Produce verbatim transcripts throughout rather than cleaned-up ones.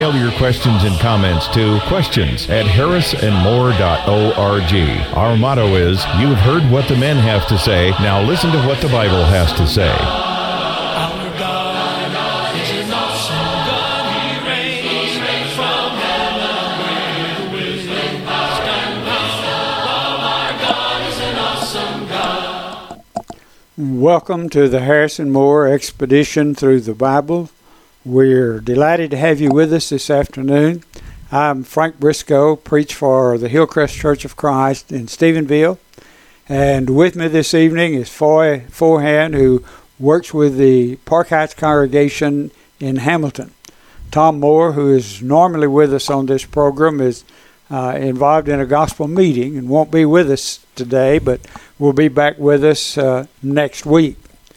Mail your questions and comments to questions at harris and more dot org. Our motto is, you've heard what the men have to say, now listen to what the Bible has to say. Our God is an awesome God. He reigns from heaven with wisdom, power, and power. Our God is an awesome God. Welcome to the Harrison Moore Expedition Through the Bible. We're delighted to have you with us this afternoon. I'm Frank Briscoe, preach for the Hillcrest Church of Christ in Stephenville. And with me this evening is Foy Forehand, who works with the Park Heights congregation in Hamilton. Tom Moore, who is normally with us on this program, is uh, involved in a gospel meeting and won't be with us today, but will be back with us uh, next week.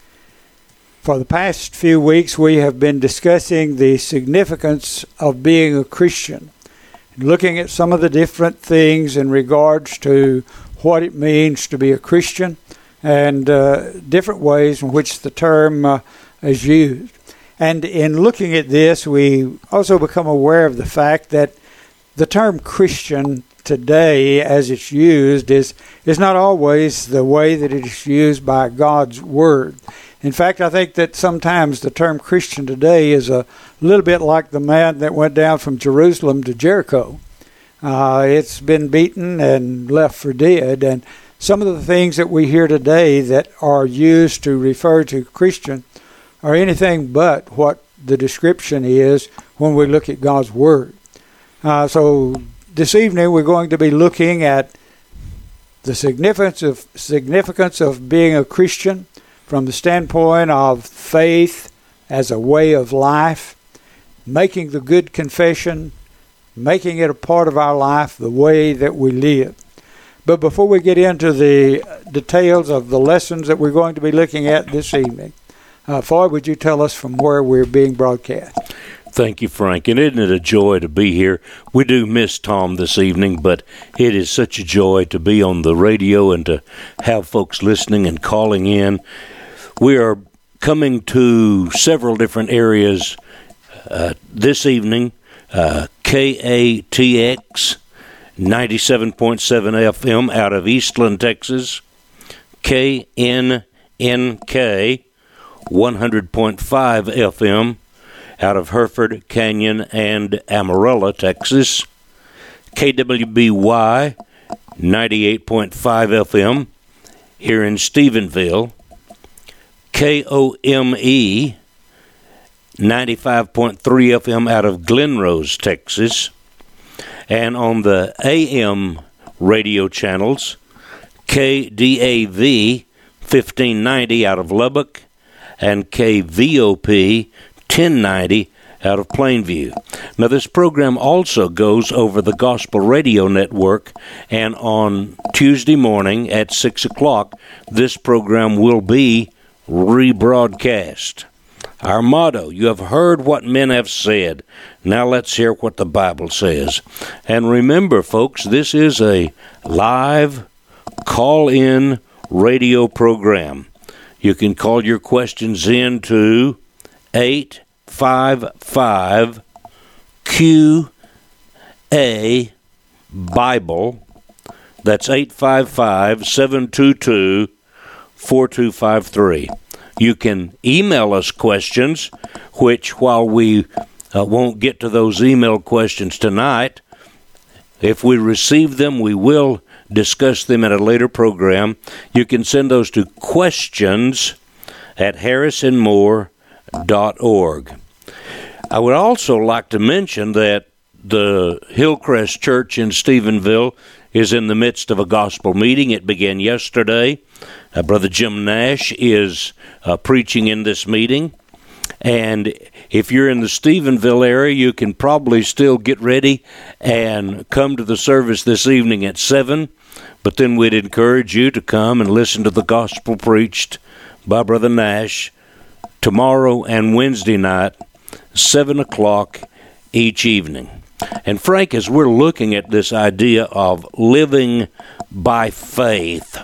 For the past few weeks, we have been discussing the significance of being a Christian, looking at some of the different things in regards to what it means to be a Christian and uh, different ways in which the term uh, is used. And in looking at this, we also become aware of the fact that the term Christian today, as it's used, is, is not always the way that it is used by God's Word. In fact, I think that sometimes the term Christian today is a little bit like the man that went down from Jerusalem to Jericho. Uh, it's been beaten and left for dead, and some of the things that we hear today that are used to refer to Christian are anything but what the description is when we look at God's Word. Uh, so this evening we're going to be looking at the significance of significance of being a Christian from the standpoint of faith as a way of life, making the good confession, making it a part of our life, the way that we live. But before we get into the details of the lessons that we're going to be looking at this evening, uh, Foy, would you tell us from where we're being broadcast? Thank you, Frank. And isn't it a joy to be here? We do miss Tom this evening, but it is such a joy to be on the radio and to have folks listening and calling in. We are coming to several different areas uh, this evening. Uh, K A T X ninety-seven point seven F M out of Eastland, Texas. K N N K one hundred point five F M out of Hereford, Canyon, and Amarillo, Texas. K W B Y ninety-eight point five F M here in Stephenville. K O M E ninety-five point three F M out of Glenrose, Texas. And on the A M radio channels, K D A V fifteen ninety out of Lubbock and K V O P ten ninety out of Plainview. Now, this program also goes over the Gospel Radio Network, and on Tuesday morning at six o'clock, this program will be rebroadcast. Our motto, you have heard what men have said. Now let's hear what the Bible says. And remember, folks, this is a live call-in radio program. You can call your questions in to eight five five Q A Bible. That's eight five five, seven two two, four two five three. You can email us questions, which while we uh, won't get to those email questions tonight, if we receive them, we will discuss them in a later program. You can send those to questions at harrison moore dot org. I would also like to mention that the Hillcrest Church in Stephenville is in the midst of a gospel meeting. It began yesterday. Uh, Brother Jim Nash is uh, preaching in this meeting. And if you're in the Stephenville area, you can probably still get ready and come to the service this evening at seven. But then we'd encourage you to come and listen to the gospel preached by Brother Nash tomorrow and Wednesday night, seven o'clock each evening. And Frank, as we're looking at this idea of living by faith,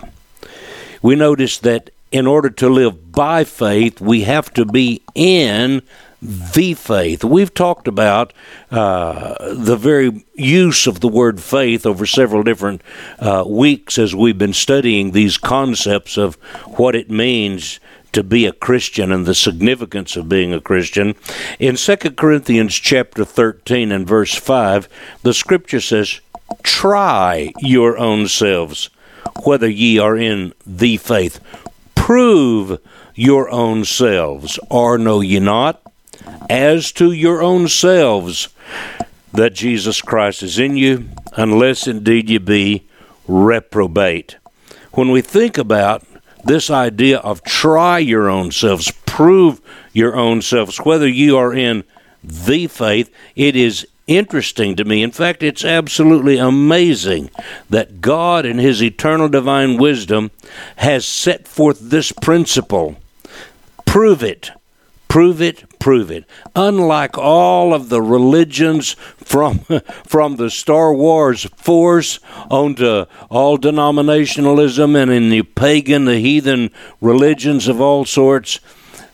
we notice that in order to live by faith, we have to be in the faith. We've talked about uh, the very use of the word faith over several different uh, weeks as we've been studying these concepts of what it means to be a Christian and the significance of being a Christian. In Second Corinthians chapter thirteen and verse five, the Scripture says, "Try your own selves, whether ye are in the faith. Prove your own selves, or know ye not, as to your own selves, that Jesus Christ is in you, unless indeed ye be reprobate." When we think about this idea of try your own selves, prove your own selves, whether you are in the faith, it is interesting to me. In fact, it's absolutely amazing that God in His eternal divine wisdom has set forth this principle. Prove it. Prove it, prove it. Unlike all of the religions from from the Star Wars Force on to all denominationalism and in the pagan, the heathen religions of all sorts,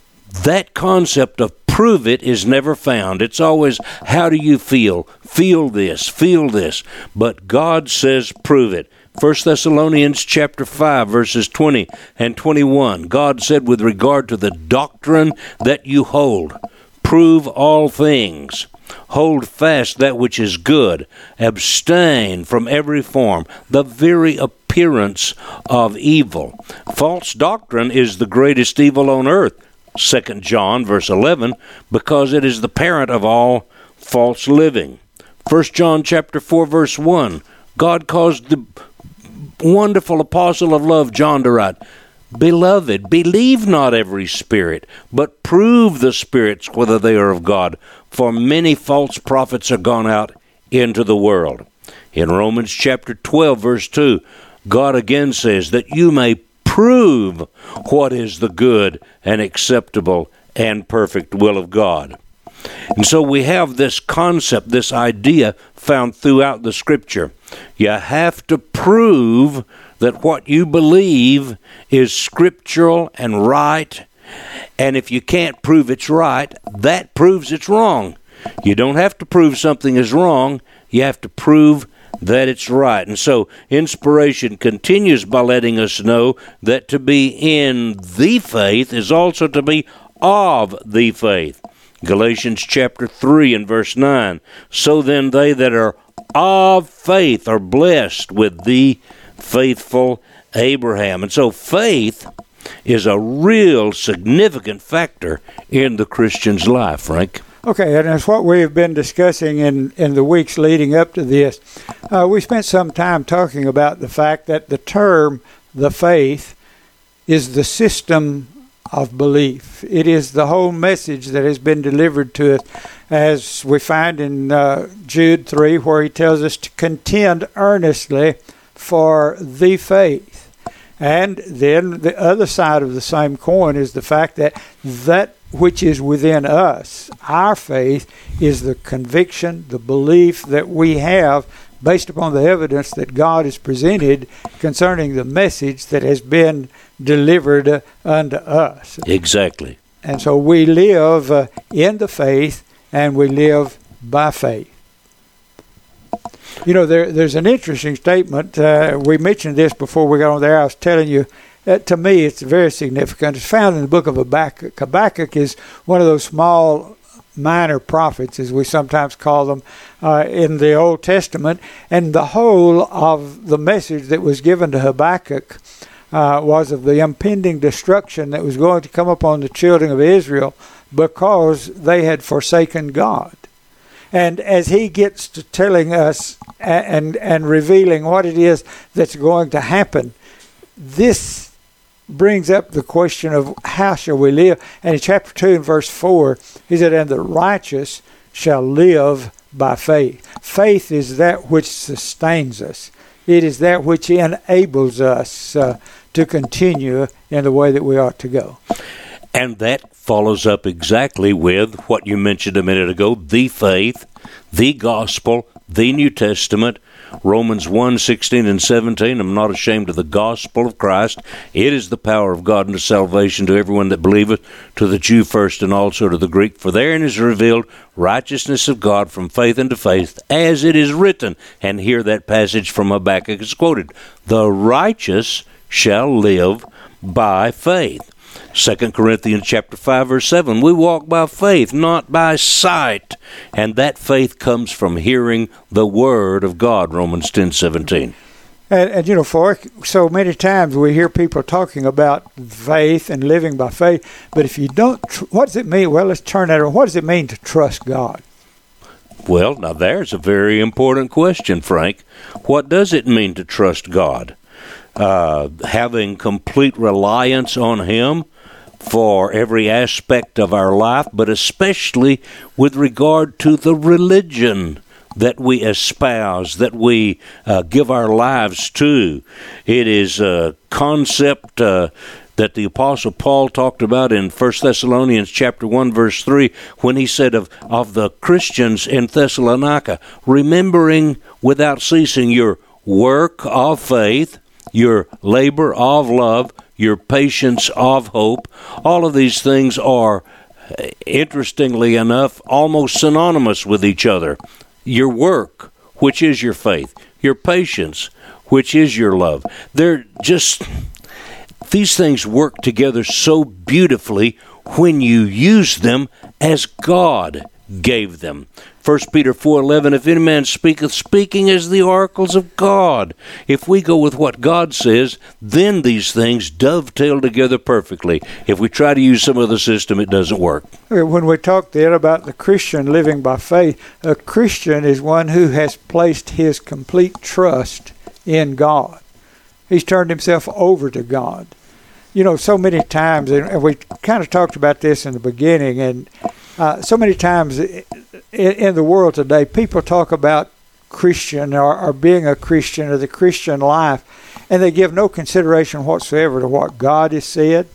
that concept of prove it is never found. It's always, how do you feel? Feel this, feel this. But God says prove it. First Thessalonians chapter five, verses twenty and twenty-one. God said, with regard to the doctrine that you hold, prove all things. Hold fast that which is good. Abstain from every form, the very appearance of evil. False doctrine is the greatest evil on earth. Second John, verse eleven, because it is the parent of all false living. First John chapter four, verse one. God caused the wonderful apostle of love, John, to write, "Beloved, believe not every spirit, but prove the spirits whether they are of God, for many false prophets are gone out into the world." In Romans chapter twelve, verse two, God again says that you may prove what is the good and acceptable and perfect will of God. And so we have this concept, this idea found throughout the Scripture. You have to prove that what you believe is scriptural and right, and if you can't prove it's right, that proves it's wrong. You don't have to prove something is wrong, you have to prove that it's right. And so inspiration continues by letting us know that to be in the faith is also to be of the faith. Galatians chapter three and verse nine, "So then they that are of faith are blessed with the faithful Abraham." And so faith is a real significant factor in the Christian's life, Frank. Okay, and that's what we've been discussing in, in the weeks leading up to this. Uh, we spent some time talking about the fact that the term, the faith, is the system of belief. It is the whole message that has been delivered to us, as we find in uh, Jude three, where he tells us to contend earnestly for the faith. And then the other side of the same coin is the fact that that which is within us, our faith, is the conviction, the belief that we have based upon the evidence that God has presented concerning the message that has been delivered uh, unto us. Exactly. And so we live uh, in the faith, and we live by faith. You know, there, there's an interesting statement. Uh, we mentioned this before we got on there. I was telling you, uh, to me, it's very significant. It's found in the book of Habakkuk. Habakkuk is one of those small minor prophets, as we sometimes call them, uh, in the Old Testament. And the whole of the message that was given to Habakkuk uh, was of the impending destruction that was going to come upon the children of Israel because they had forsaken God. And as he gets to telling us and, and revealing what it is that's going to happen, this brings up the question of how shall we live. And in chapter two and verse four, he said, "And the righteous shall live by faith." Faith is that which sustains us. It is that which enables us uh, to continue in the way that we ought to go. And that follows up exactly with what you mentioned a minute ago, the faith, the gospel, the New Testament, Romans one, sixteen and seventeen, I'm not ashamed of the gospel of Christ. It is the power of God unto salvation to everyone that believeth, to the Jew first and also to the Greek. For therein is revealed righteousness of God from faith unto faith, as it is written. And here that passage from Habakkuk is quoted. The righteous shall live by faith. Second Corinthians chapter five, verse seven, we walk by faith, not by sight. And that faith comes from hearing the word of God, Romans ten, seventeen. And, and you know, for so many times we hear people talking about faith and living by faith, but if you don't, tr- what does it mean? Well, let's turn that around. What does it mean to trust God? Well, now there's a very important question, Frank. What does it mean to trust God? Uh, having complete reliance on Him for every aspect of our life, but especially with regard to the religion that we espouse, that we uh, give our lives to. It is a concept uh, that the Apostle Paul talked about in First Thessalonians chapter one, verse three, when he said of, of the Christians in Thessalonica, remembering without ceasing your work of faith, your labor of love, your patience of hope. All of these things are, interestingly enough, almost synonymous with each other. Your work, which is your faith. Your patience, which is your love. They're just, these things work together so beautifully when you use them as God gave them. First Peter four eleven, if any man speaketh, speaking as the oracles of God. If we go with what God says, then these things dovetail together perfectly. If we try to use some other system, it doesn't work. When we talk then about the Christian living by faith, a Christian is one who has placed his complete trust in God. He's turned himself over to God. You know, so many times, and we kind of talked about this in the beginning, and uh, so many times in, in the world today, people talk about Christian or, or being a Christian or the Christian life, and they give no consideration whatsoever to what God has said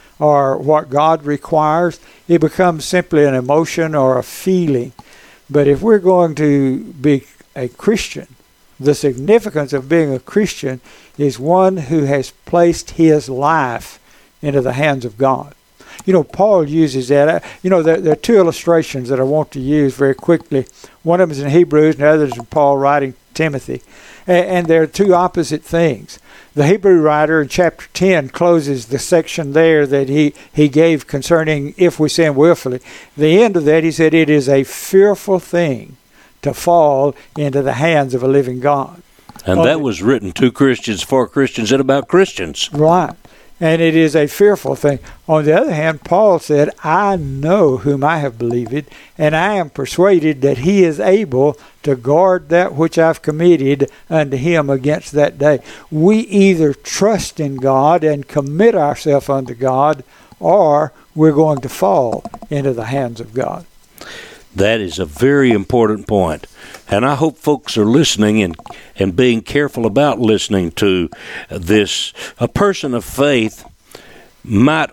or what God requires. It becomes simply an emotion or a feeling. But if we're going to be a Christian, the significance of being a Christian is one who has placed his life into the hands of God. You know, Paul uses that. You know, there, there are two illustrations that I want to use very quickly. One of them is in Hebrews, and the other is in Paul writing Timothy. And, and they're two opposite things. The Hebrew writer in chapter ten closes the section there that he, he gave concerning if we sin willfully. The end of that, he said, it is a fearful thing to fall into the hands of a living God. And that was written to Christians, for Christians, and about Christians. Right. And it is a fearful thing. On the other hand, Paul said, I know whom I have believed, and I am persuaded that he is able to guard that which I've committed unto him against that day. We either trust in God and commit ourselves unto God, or we're going to fall into the hands of God. That is a very important point. And I hope folks are listening and, and being careful about listening to this. A person of faith might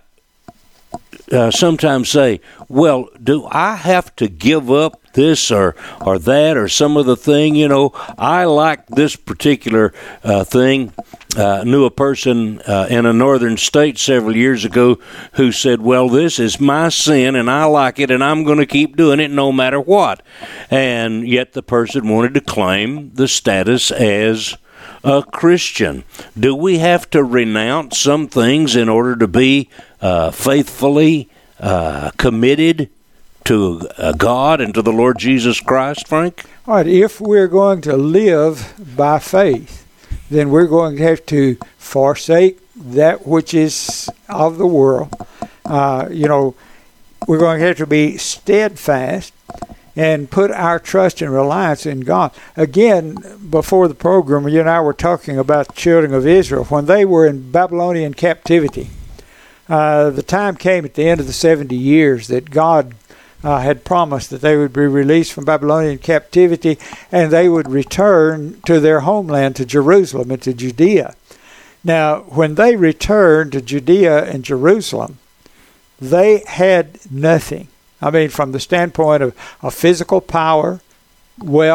uh, sometimes say, well, do I have to give up this or, or that or some other thing? You know, I like this particular uh, thing. Uh, knew a person uh, in a northern state several years ago who said, well, this is my sin and I like it and I'm going to keep doing it no matter what. And yet the person wanted to claim the status as a Christian. Do we have to renounce some things in order to be uh, faithfully uh, committed to uh, God and to the Lord Jesus Christ, Frank? All right, if we're going to live by faith, then we're going to have to forsake that which is of the world. Uh, you know, we're going to have to be steadfast and put our trust and reliance in God. Again, before the program, you and I were talking about the children of Israel. When they were in Babylonian captivity, uh, the time came at the end of the seventy years that God Uh, had promised that they would be released from Babylonian captivity and they would return to their homeland, to Jerusalem and to Judea. Now, when they returned to Judea and Jerusalem, they had nothing. I mean, from the standpoint of, of physical power, well,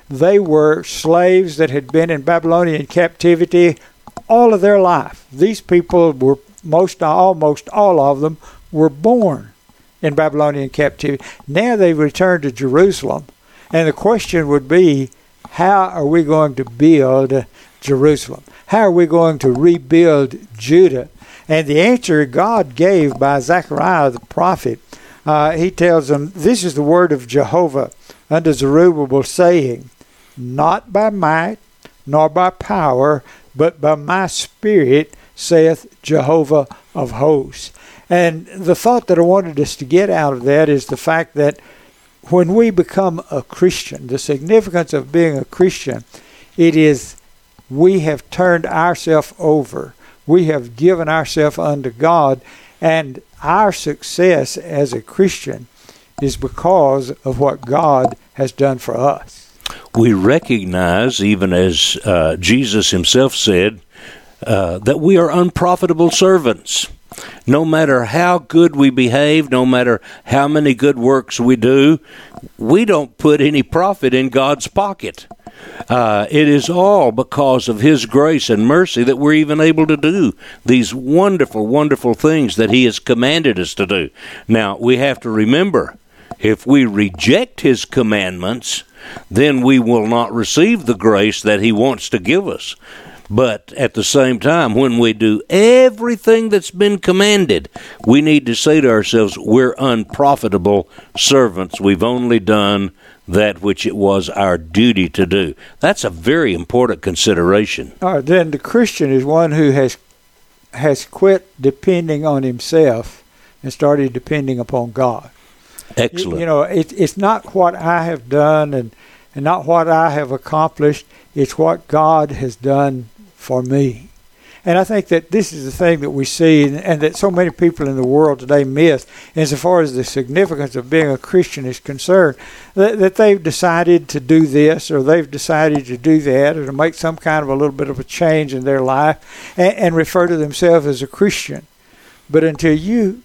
They were slaves that had been in Babylonian captivity all of their life. These people were, most almost all of them, were born in Babylonian captivity. Now they've returned to Jerusalem. And the question would be, how are we going to build Jerusalem? How are we going to rebuild Judah? And the answer God gave by Zechariah the prophet, uh, he tells them, this is the word of Jehovah unto Zerubbabel, saying, not by might, nor by power, but by my spirit, saith Jehovah of hosts. And the thought that I wanted us to get out of that is the fact that when we become a Christian, the significance of being a Christian, it is we have turned ourselves over. We have given ourselves unto God, and our success as a Christian is because of what God has done for us. We recognize, even as uh, Jesus himself said, uh, that we are unprofitable servants. No matter how good we behave, no matter how many good works we do, we don't put any profit in God's pocket. Uh, it is all because of His grace and mercy that we're even able to do these wonderful, wonderful things that He has commanded us to do. Now, we have to remember, if we reject His commandments, then we will not receive the grace that He wants to give us. But at the same time, when we do everything that's been commanded, we need to say to ourselves, we're unprofitable servants. We've only done that which it was our duty to do. That's a very important consideration. All right, then the Christian is one who has has quit depending on himself and started depending upon God. Excellent. You, you know, it, it's not what I have done and, and not what I have accomplished. It's what God has done for me. And I think that this is the thing that we see and, and that so many people in the world today miss, insofar as the significance of being a Christian is concerned, that, that they've decided to do this or they've decided to do that or to make some kind of a little bit of a change in their life and, and refer to themselves as a Christian. But until you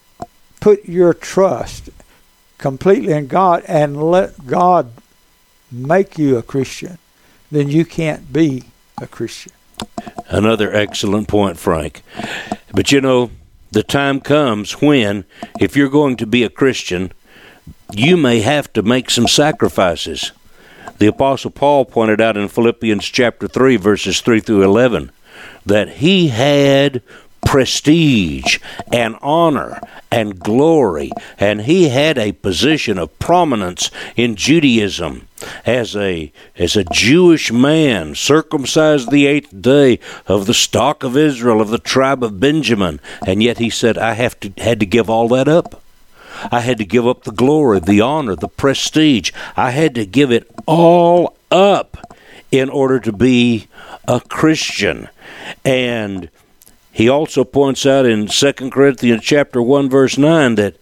put your trust completely in God and let God make you a Christian, then you can't be a Christian. Another excellent point, Frank. But you know, the time comes when, if you're going to be a Christian, you may have to make some sacrifices. The Apostle Paul pointed out in Philippians chapter three, verses three through eleven, that he had prestige and honor and glory, and he had a position of prominence in Judaism as a as a Jewish man, circumcised the eighth day, of the stock of Israel, of the tribe of Benjamin, and yet he said, I have to had to give all that up. I had to give up the glory, the honor, the prestige. I had to give it all up in order to be a Christian. And he also points out in Second Corinthians chapter one, verse nine, that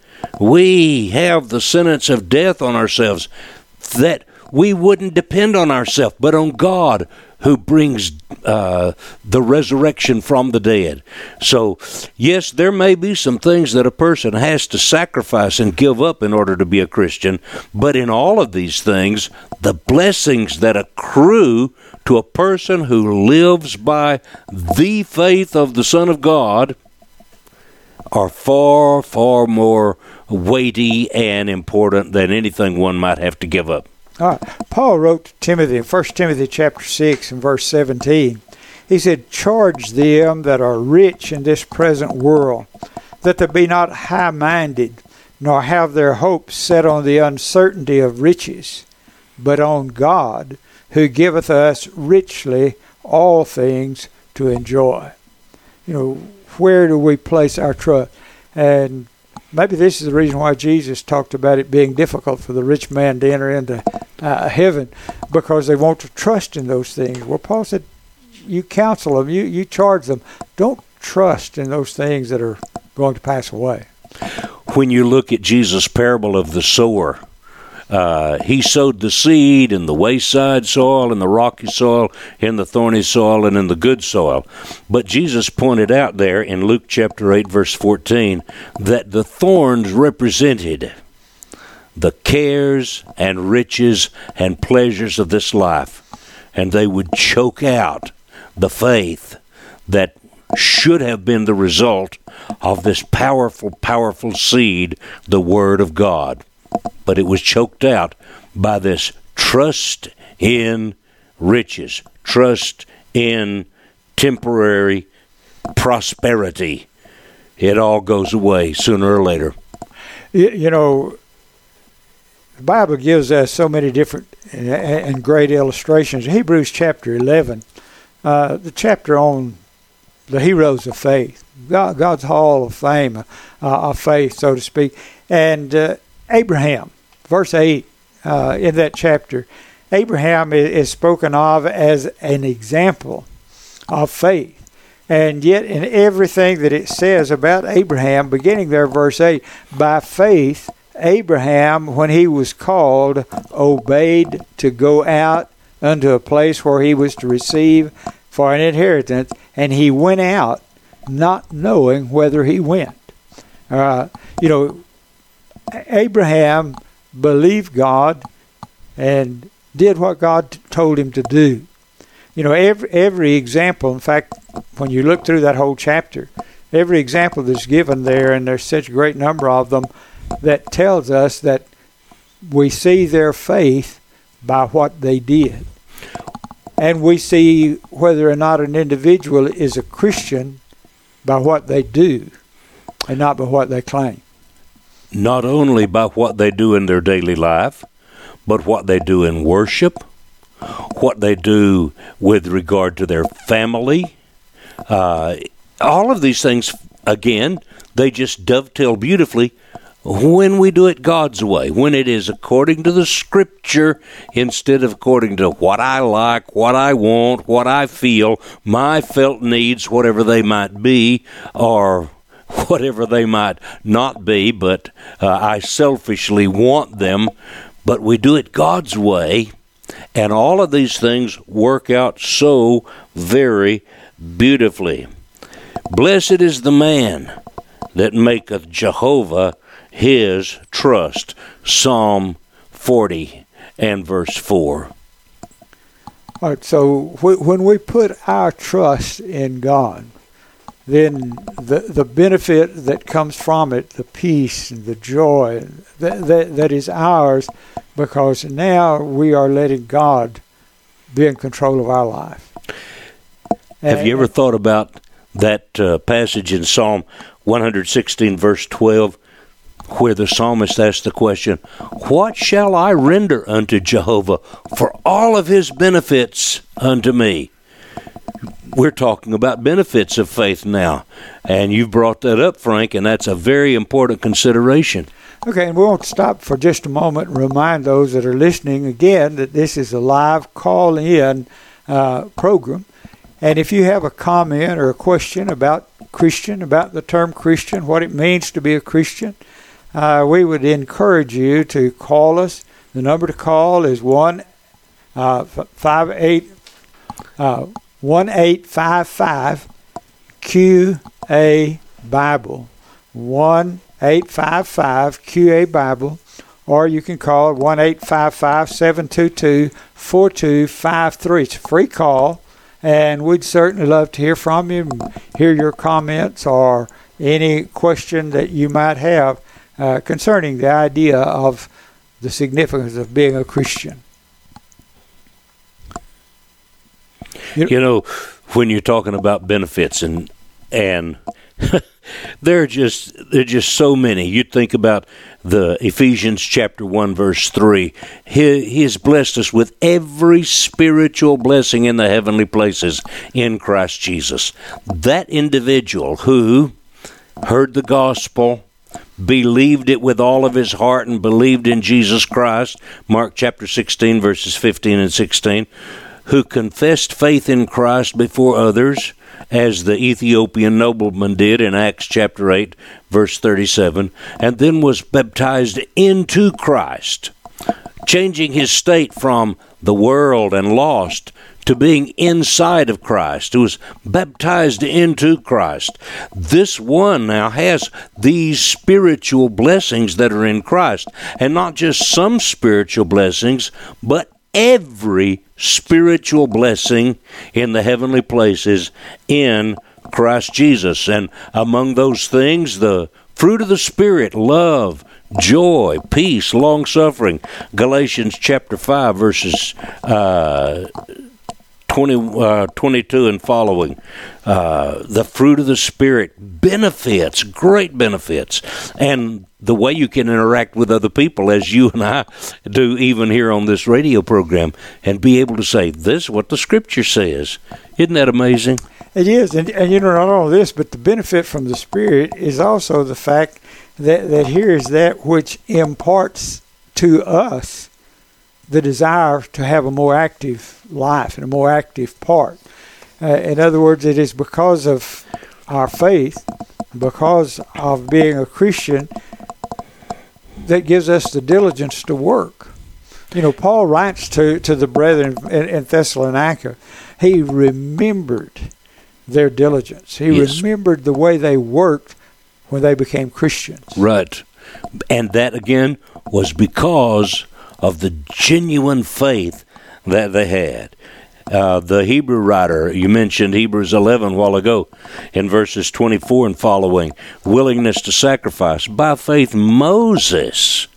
we have the sentence of death on ourselves, that we wouldn't depend on ourselves, but on God, who brings uh, the resurrection from the dead. So, yes, there may be some things that a person has to sacrifice and give up in order to be a Christian, but in all of these things, the blessings that accrue to a person who lives by the faith of the Son of God are far, far more weighty and important than anything one might have to give up. All right. Paul wrote to Timothy in First Timothy chapter six and verse seventeen. He said, charge them that are rich in this present world, that they be not high-minded, nor have their hopes set on the uncertainty of riches, but on God, who giveth us richly all things to enjoy. You know, where do we place our trust? And maybe this is the reason why Jesus talked about it being difficult for the rich man to enter into uh, heaven, because they want to trust in those things. Well, Paul said, you counsel them, you, you charge them. Don't trust in those things that are going to pass away. When you look at Jesus' parable of the sower, uh, he sowed the seed in the wayside soil, in the rocky soil, in the thorny soil, and in the good soil. But Jesus pointed out there in Luke chapter eight, verse fourteen, that the thorns represented the cares and riches and pleasures of this life, and they would choke out the faith that should have been the result of this powerful, powerful seed, the Word of God. But it was choked out by this trust in riches, trust in temporary prosperity. It all goes away sooner or later. You, you know, the Bible gives us so many different and, and great illustrations. Hebrews chapter eleven, uh, the chapter on the heroes of faith, God, God's hall of fame uh, of faith, so to speak. And uh, Abraham, verse eight uh, in that chapter, Abraham is, is spoken of as an example of faith. And yet in everything that it says about Abraham, beginning there, verse eight, by faith, Abraham, when he was called, obeyed to go out unto a place where he was to receive for an inheritance, and he went out not knowing whither he went. Uh, you know, Abraham believed God and did what God t- told him to do. You know, every, every example, in fact, when you look through that whole chapter, every example that's given there, and there's such a great number of them, that tells us that we see their faith by what they did. And we see whether or not an individual is a Christian by what they do and not by what they claim. Not only by what they do in their daily life, but what they do in worship, what they do with regard to their family. Uh, all of these things, again, they just dovetail beautifully when we do it God's way, when it is according to the Scripture instead of according to what I like, what I want, what I feel, my felt needs, whatever they might be, or whatever they might not be, but uh, I selfishly want them. But we do it God's way, and all of these things work out so very beautifully. Blessed is the man that maketh Jehovah his trust. Psalm forty and verse four. All right, so wh- when we put our trust in God, then the the benefit that comes from it, the peace and the joy that, that, that is ours, because now we are letting God be in control of our life. Have you ever thought about that uh, passage in Psalm one sixteen, verse twelve, where the psalmist asked the question, what shall I render unto Jehovah for all of his benefits unto me? We're talking about benefits of faith now, and you've brought that up, Frank, and that's a very important consideration. Okay, and we won't stop for just a moment and remind those that are listening again that this is a live call-in uh, program. And if you have a comment or a question about Christian, about the term Christian, what it means to be a Christian, uh, we would encourage you to call us. The number to call is one uh, five eight uh, one eight five five Q A Bible, one eight five five Q A Bible, or you can call one eight five five seven two two four two five three. It's a free call. And we'd certainly love to hear from you, hear your comments or any question that you might have uh, concerning the idea of the significance of being a Christian. You, you know, when you're talking about benefits and and there are just there are just so many. You think about the Ephesians chapter one verse three. He, he has blessed us with every spiritual blessing in the heavenly places in Christ Jesus. That individual who heard the gospel, believed it with all of his heart, and believed in Jesus Christ, Mark chapter sixteen verses fifteen and sixteen, who confessed faith in Christ before others, as the Ethiopian nobleman did in Acts chapter eight, verse thirty-seven, and then was baptized into Christ, changing his state from the world and lost to being inside of Christ, who was baptized into Christ. This one now has these spiritual blessings that are in Christ, and not just some spiritual blessings, but every spiritual blessing in the heavenly places in Christ Jesus. And among those things, the fruit of the Spirit, love, joy, peace, long-suffering. Galatians chapter five, verses uh, twenty, uh, twenty-two and following. Uh, the fruit of the Spirit, benefits, great benefits. And the way you can interact with other people, as you and I do even here on this radio program, and be able to say, this is what the Scripture says. Isn't that amazing? It is, and, and you know, not only this, but the benefit from the Spirit is also the fact that, that here is that which imparts to us the desire to have a more active life and a more active part. Uh, in other words, it is because of our faith, because of being a Christian, that gives us the diligence to work. You know, Paul writes to, to the brethren in, in Thessalonica, he remembered their diligence. He yes. remembered the way they worked when they became Christians. Right. And that, again, was because of the genuine faith that they had. Uh, the Hebrew writer, you mentioned Hebrews eleven a while ago, in verses twenty-four and following, willingness to sacrifice. By faith, Moses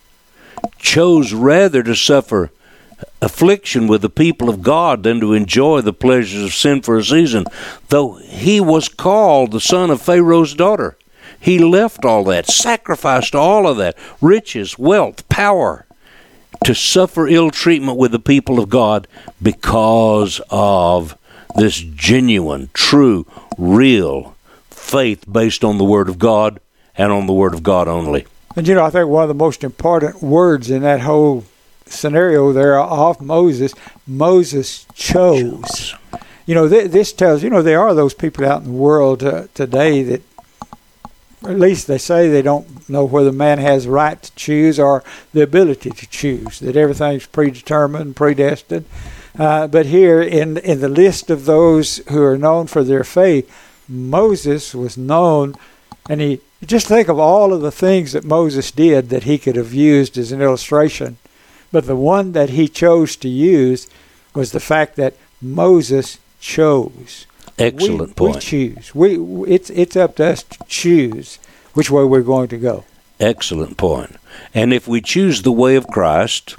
chose rather to suffer affliction with the people of God than to enjoy the pleasures of sin for a season, though he was called the son of Pharaoh's daughter. He left all that, sacrificed all of that, riches, wealth, power, to suffer ill treatment with the people of God because of this genuine, true, real faith based on the Word of God and on the Word of God only. And you know, I think one of the most important words in that whole scenario there of Moses, Moses chose. You know, th- this tells, you know, there are those people out in the world uh, today that, at least they say, they don't know whether man has the right to choose or the ability to choose, that everything's predetermined, predestined. Uh, but here in in the list of those who are known for their faith, Moses was known, and he just think of all of the things that Moses did that he could have used as an illustration. But the one that he chose to use was the fact that Moses chose. Excellent we, point. We choose. We it's it's up to us to choose which way we're going to go. Excellent point. And if we choose the way of Christ,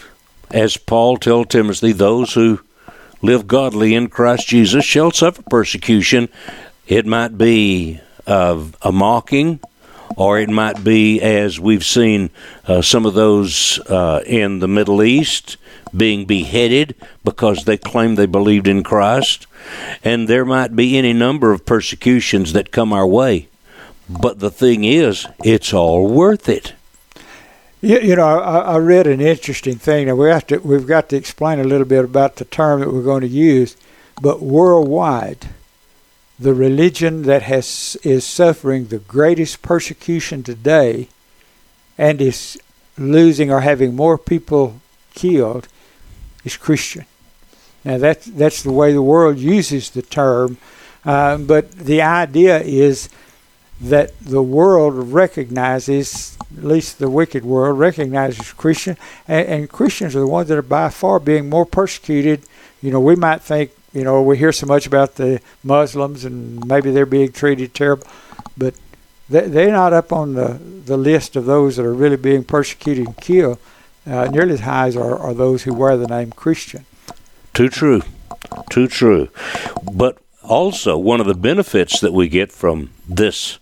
as Paul told Timothy, those who live godly in Christ Jesus shall suffer persecution. It might be uh, a mocking, or it might be, as we've seen uh, some of those uh, in the Middle East, being beheaded because they claimed they believed in Christ. And there might be any number of persecutions that come our way. But the thing is, it's all worth it. You, you know, I, I read an interesting thing. Now we have to, we've got to explain a little bit about the term that we're going to use. But worldwide, the religion that has is suffering the greatest persecution today and is losing or having more people killed is Christian. Now that's that's the way the world uses the term, uh, but the idea is that the world recognizes, at least the wicked world recognizes Christian, and, and Christians are the ones that are by far being more persecuted. You know, we might think, you know, we hear so much about the Muslims and maybe they're being treated terrible, but they, they're not up on the, the list of those that are really being persecuted and killed. Uh, nearly as high as are, are those who wear the name Christian. Too true. Too true. But also, one of the benefits that we get from this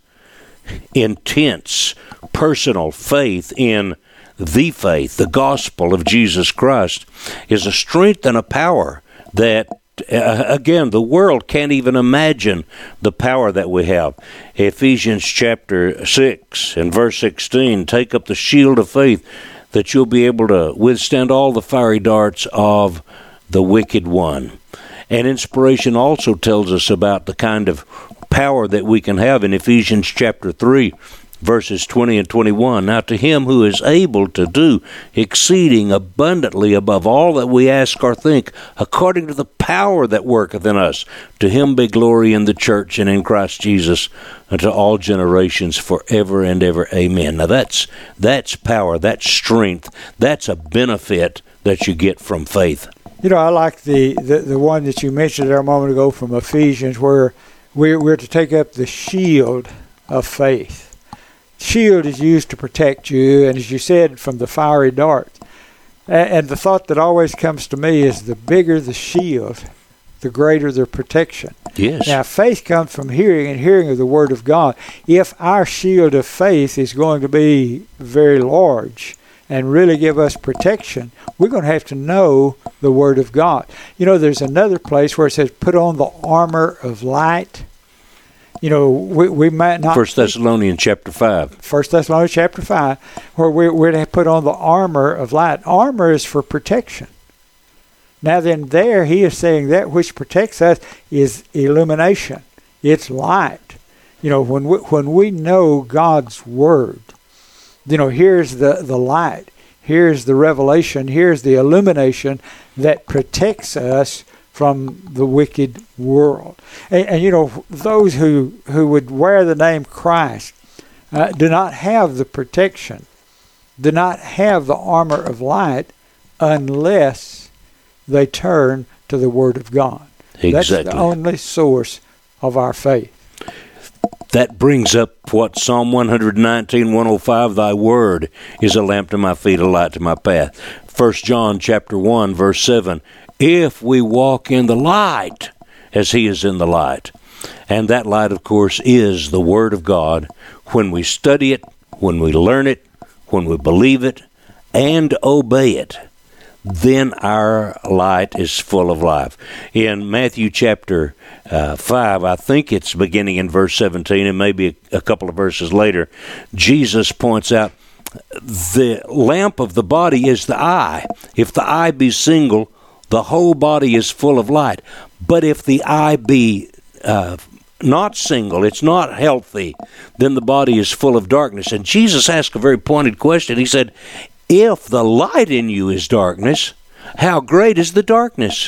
intense personal faith in the faith, the gospel of Jesus Christ, is a strength and a power that, uh, again, the world can't even imagine the power that we have. Ephesians chapter six and verse sixteen, take up the shield of faith that you'll be able to withstand all the fiery darts of the wicked one. And inspiration also tells us about the kind of power that we can have in Ephesians chapter three, verses twenty and twenty-one. Now to him who is able to do exceeding abundantly above all that we ask or think, according to the power that worketh in us, to him be glory in the church and in Christ Jesus unto all generations forever and ever. Amen. Now that's that's power, that's strength, that's a benefit that you get from faith. You know, I like the, the, the one that you mentioned there a moment ago from Ephesians, where we're, we're to take up the shield of faith. Shield is used to protect you, and as you said, from the fiery dart. And, and the thought that always comes to me is the bigger the shield, the greater the protection. Yes. Now, faith comes from hearing, and hearing of the Word of God. If our shield of faith is going to be very large and really give us protection, we're going to have to know the Word of God. You know, there's another place where it says, put on the armor of light. You know, we, we might not... First Thessalonians chapter five. First Thessalonians chapter five, where we're, we're to put on the armor of light. Armor is for protection. Now then, there he is saying that which protects us is illumination. It's light. You know, when we, when we know God's Word, you know, here's the, the light, here's the revelation, here's the illumination that protects us from the wicked world. And, and you know, those who, who would wear the name Christ uh, do not have the protection, do not have the armor of light unless they turn to the Word of God. Exactly. That's the only source of our faith. That brings up what Psalm one nineteen, one oh five, thy word is a lamp to my feet, a light to my path. First John chapter one, verse seven, if we walk in the light as he is in the light. And that light, of course, is the Word of God. When we study it, when we learn it, when we believe it, and obey it, then our light is full of life. In Matthew chapter uh, five, I think it's beginning in verse seventeen, and maybe a, a couple of verses later, Jesus points out, the lamp of the body is the eye. If the eye be single, the whole body is full of light. But if the eye be uh, not single, it's not healthy, then the body is full of darkness. And Jesus asked a very pointed question. He said, if the light in you is darkness, how great is the darkness?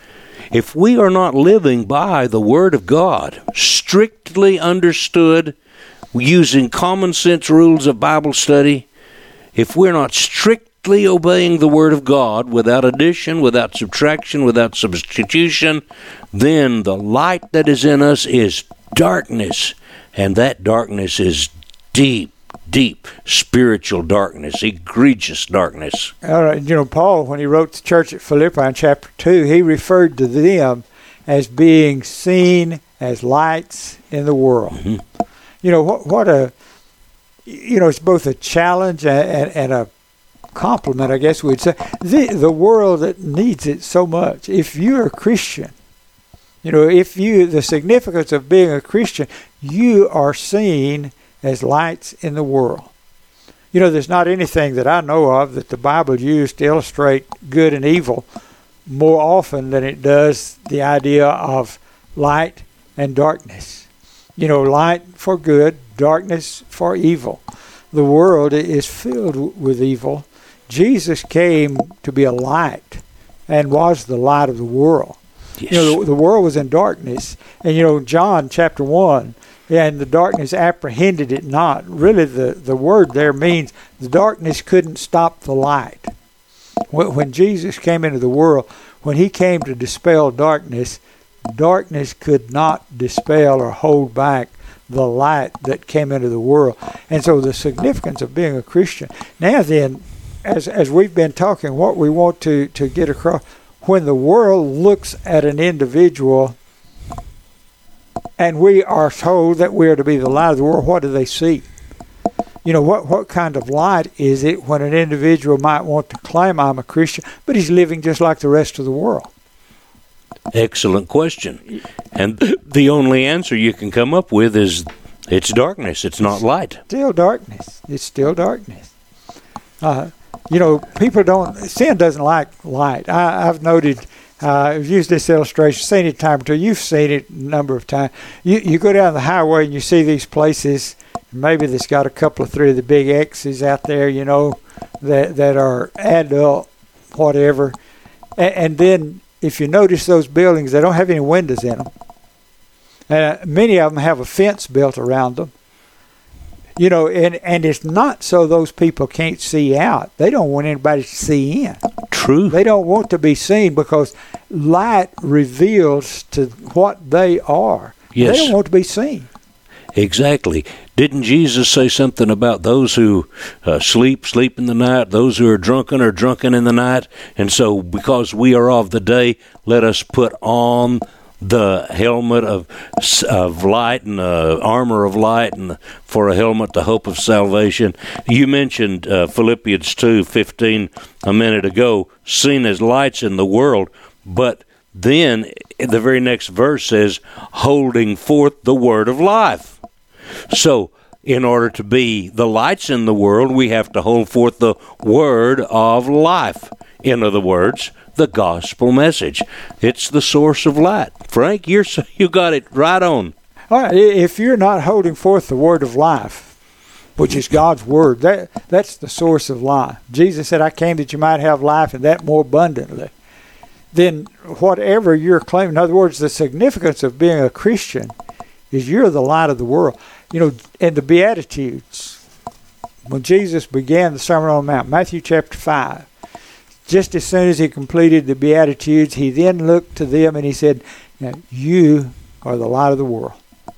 If we are not living by the Word of God, strictly understood, using common sense rules of Bible study, if we're not strictly obeying the Word of God without addition, without subtraction, without substitution, then the light that is in us is darkness, and that darkness is deep. Deep spiritual darkness, egregious darkness. All right, you know, Paul, when he wrote the church at Philippi in chapter two, he referred to them as being seen as lights in the world. Mm-hmm. You know, what, what a, you know, it's both a challenge and, and, and a compliment, I guess we'd say. The, the world that needs it so much. If you're a Christian, you know, if you, the significance of being a Christian, you are seen as lights in the world. You know, there's not anything that I know of that the Bible used to illustrate good and evil more often than it does the idea of light and darkness. You know, light for good, darkness for evil. The world is filled with evil. Jesus came to be a light and was the light of the world. Yes. You know, the, the world was in darkness. And, you know, John chapter one, and the darkness apprehended it not. Really, the, the word there means the darkness couldn't stop the light. When, when Jesus came into the world, when he came to dispel darkness, darkness could not dispel or hold back the light that came into the world. And so the significance of being a Christian. Now then, as as we've been talking, what we want to, to get across, when the world looks at an individual and we are told that we are to be the light of the world, what do they see? You know, what, what kind of light is it when an individual might want to claim I'm a Christian, but he's living just like the rest of the world? Excellent question. And the only answer you can come up with is it's darkness. It's not light. Still darkness. It's still darkness. Uh, you know, people don't, sin doesn't like light. I, I've noted, uh, I've used this illustration, seen it a time or two. You've seen it a number of times. You, you go down the highway and you see these places maybe that's got a couple of three of the big X's out there, you know, that that are adult, whatever. And, and then if you notice those buildings, they don't have any windows in them. Uh, many of them have a fence built around them. You know, and, and it's not so those people can't see out. They don't want anybody to see in. True. They don't want to be seen because light reveals to what they are. Yes. They don't want to be seen. Exactly. Didn't Jesus say something about those who uh, sleep, sleep in the night, those who are drunken are drunken in the night? And so because we are of the day, let us put on the helmet of of light and the armor of light, and for a helmet the hope of salvation. You mentioned uh, Philippians two fifteen a minute ago, seen as lights in the world, but then the very next verse says, holding forth the word of life. So in order to be the lights in the world, we have to hold forth the word of life. In other words, the gospel message. It's the source of light. Frank, you're you got it right on. All right, if you're not holding forth the word of life, which is God's word, that that's the source of life. Jesus said, I came that you might have life and that more abundantly. Then whatever you're claiming, in other words, the significance of being a Christian is you're the light of the world. You know, in the Beatitudes, when Jesus began the Sermon on the Mount, Matthew chapter five, just as soon as he completed the Beatitudes, he then looked to them and he said, you are the light of the world.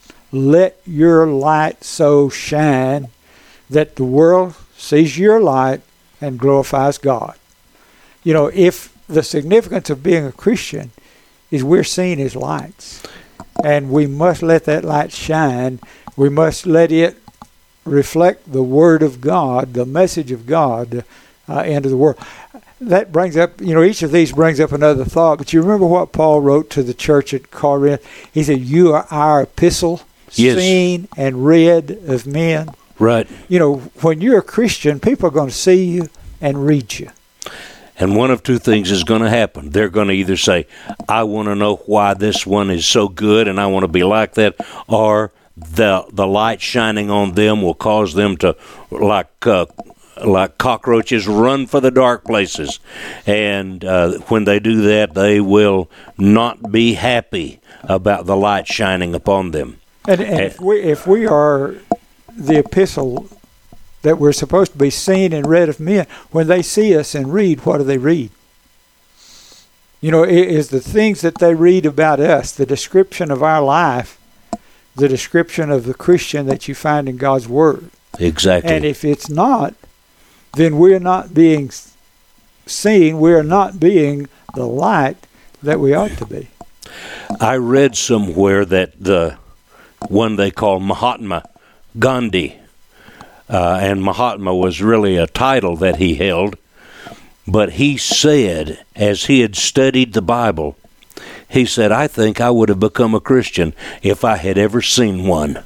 Let your light so shine that the world sees your light and glorifies God. You know, if the significance of being a Christian is we're seen as lights, and we must let that light shine. We must let it reflect the Word of God, the message of God, uh, into the world. That brings up, you know, each of these brings up another thought. But you remember what Paul wrote to the church at Corinth? He said, you are our epistle, yes, seen and read of men. Right. You know, when you're a Christian, people are going to see you and read you. And one of two things is going to happen. They're going to either say, I want to know why this one is so good and I want to be like that, or the the light shining on them will cause them to, like uh, like cockroaches, run for the dark places. And uh, when they do that, they will not be happy about the light shining upon them. And, and if we if we are the epistle that we're supposed to be seen and read of men, when they see us and read, what do they read? You know, it is the things that they read about us, the description of our life, the description of the Christian that you find in God's Word. Exactly. And if it's not, then we're not being seen, we're not being the light that we ought to be. I read somewhere that the one they call Mahatma Gandhi, Uh, and Mahatma was really a title that he held, but he said, as he had studied the Bible, he said, I think I would have become a Christian if I had ever seen one.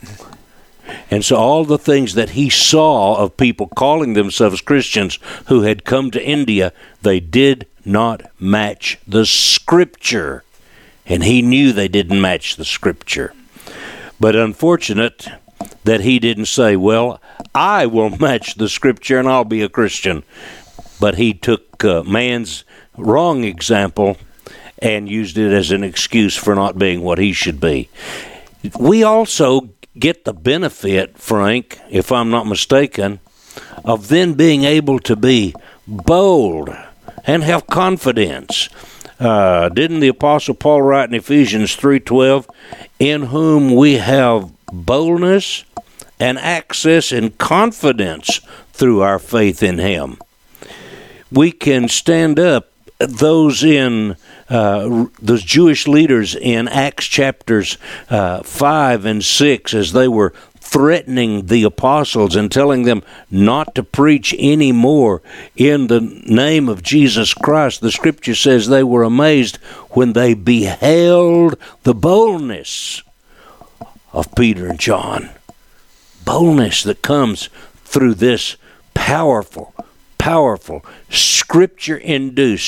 And so all the things that he saw of people calling themselves Christians who had come to India, they did not match the Scripture. And he knew they didn't match the Scripture. But unfortunate that he didn't say, well, I will match the Scripture and I'll be a Christian. But he took uh, man's wrong example and used it as an excuse for not being what he should be. We also get the benefit, Frank, if I'm not mistaken, of then being able to be bold and have confidence. Uh, didn't the Apostle Paul write in Ephesians three twelve, in whom we have boldness and access and confidence through our faith in him? We can stand up those in uh, those Jewish leaders in Acts chapters uh, five and six, as they were threatening the apostles and telling them not to preach any more in the name of Jesus Christ. The Scripture says they were amazed when they beheld the boldness of Peter and John. Boldness that comes through this powerful, powerful, Scripture-induced,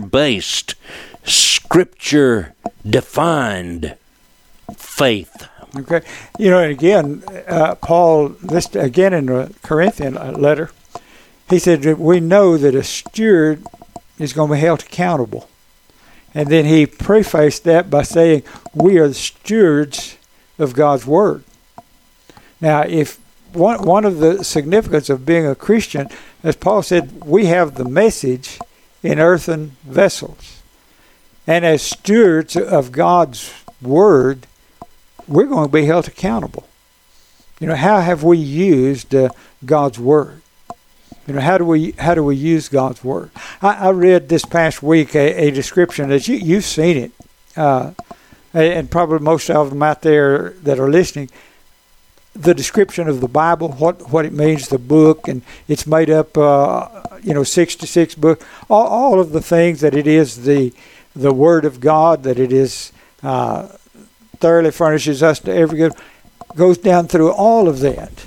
Scripture-based, Scripture-defined faith. Okay, you know, and again, uh, Paul, this again in the Corinthian letter, he said that we know that a steward is going to be held accountable. And then he prefaced that by saying, we are the stewards of God's Word. Now, if one, one of the significance of being a Christian, as Paul said, we have the message in earthen vessels. And as stewards of God's Word, we're going to be held accountable. You know, how have we used uh, God's Word? You know, how do we how do we use God's Word? I, I read this past week a, a description that you, you've seen it, uh, and probably most of them out there that are listening. The description of the Bible, what what it means, the book, and it's made up, uh, you know, sixty-six books. All, all of the things that it is the the Word of God, that it is uh, thoroughly furnishes us to every good, goes down through all of that.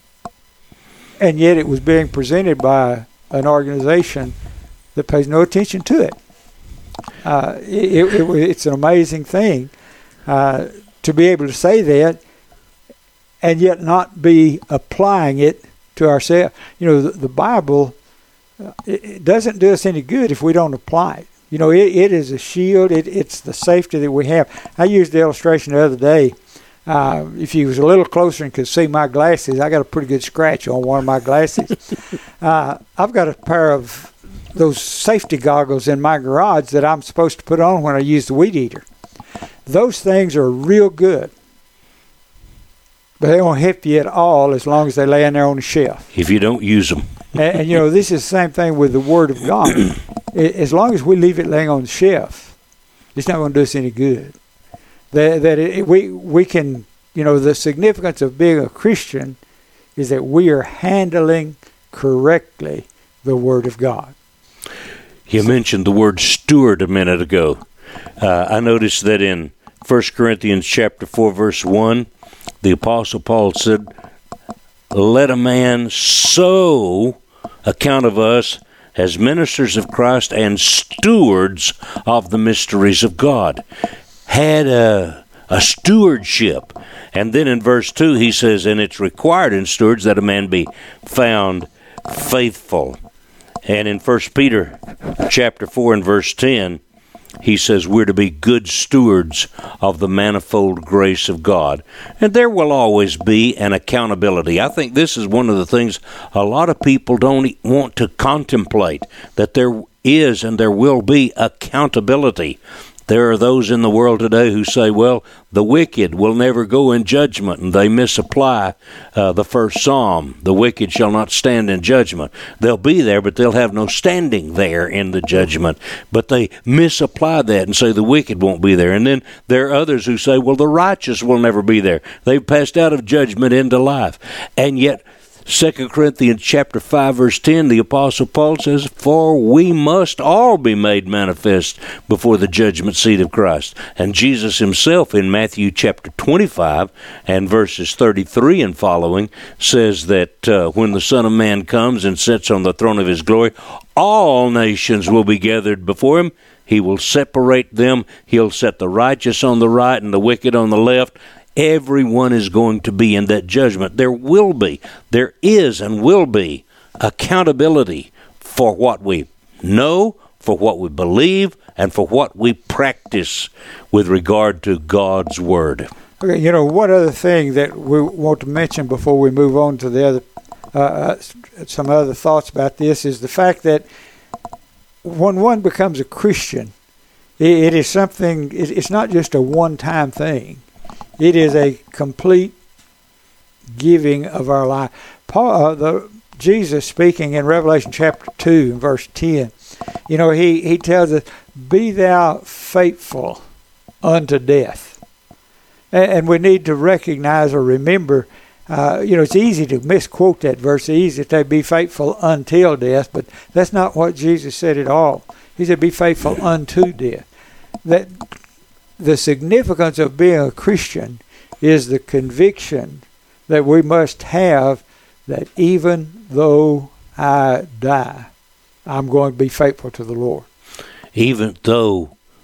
And yet it was being presented by an organization that pays no attention to it. Uh, it, it, it it's an amazing thing uh, to be able to say that and yet not be applying it to ourselves. You know, the, the Bible, uh, it, it doesn't do us any good if we don't apply it. You know, it, it is a shield. It, it's the safety that we have. I used the illustration the other day. Uh, if you was a little closer and could see my glasses, I got a pretty good scratch on one of my glasses. uh, I've got a pair of those safety goggles in my garage that I'm supposed to put on when I use the weed eater. Those things are real good, but they won't help you at all as long as they lay in there on the shelf. If you don't use them. and, and, you know, this is the same thing with the Word of God. As long as we leave it laying on the shelf, it's not going to do us any good. That, that it, we we can, you know, the significance of being a Christian is that we are handling correctly the Word of God. You mentioned the word steward a minute ago. Uh, I noticed that in First Corinthians chapter four, verse one, the Apostle Paul said, let a man so account of us as ministers of Christ and stewards of the mysteries of God. Had a, a stewardship. And then in verse two he says, and it's required in stewards that a man be found faithful. And in First Peter chapter four and verse ten, he says we're to be good stewards of the manifold grace of God. And there will always be an accountability. I think this is one of the things a lot of people don't want to contemplate, that there is and there will be accountability. There are those in the world today who say, well, the wicked will never go in judgment, and they misapply uh, the first psalm, the wicked shall not stand in judgment. They'll be there, but they'll have no standing there in the judgment. But they misapply that and say the wicked won't be there. And then there are others who say, well, the righteous will never be there. They've passed out of judgment into life. And yet, Second Corinthians chapter five, verse ten, the Apostle Paul says, for we must all be made manifest before the judgment seat of Christ. And Jesus himself in Matthew chapter twenty-five and verses thirty-three and following says that uh, when the Son of Man comes and sits on the throne of his glory, all nations will be gathered before him. He will separate them. He'll set the righteous on the right and the wicked on the left. Everyone is going to be in that judgment. There will be, there is and will be accountability for what we know, for what we believe, and for what we practice with regard to God's Word. Okay, you know, one other thing that we want to mention before we move on to the other, uh, some other thoughts about this is the fact that when one becomes a Christian, it, it is something, it, it's not just a one-time thing. It is a complete giving of our life. Paul, uh, the, Jesus speaking in Revelation chapter two and verse ten, you know, he, he tells us, be thou faithful unto death. And, and we need to recognize or remember, uh, you know, it's easy to misquote that verse, it's easy to say, be faithful until death, but that's not what Jesus said at all. He said, be faithful unto death. That the significance of being a Christian is the conviction that we must have that even though I die, I'm going to be faithful to the Lord. Even though